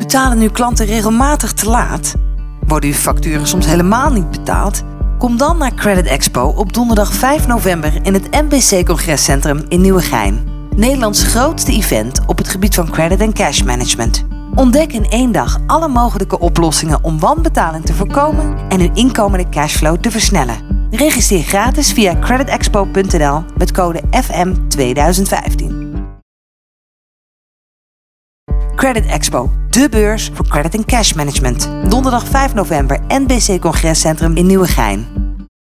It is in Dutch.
Betalen uw klanten regelmatig te laat? Worden uw facturen soms helemaal niet betaald? Kom dan naar Credit Expo op donderdag 5 november in het MBC Congrescentrum in Nieuwegein. Nederlands grootste event op het gebied van credit en cash management. Ontdek in 1 dag alle mogelijke oplossingen om wanbetaling te voorkomen en uw inkomende cashflow te versnellen. Registreer gratis via creditexpo.nl met code FM2015. Credit Expo, de beurs voor credit en cash management. Donderdag 5 november, NBC Congrescentrum in Nieuwegein.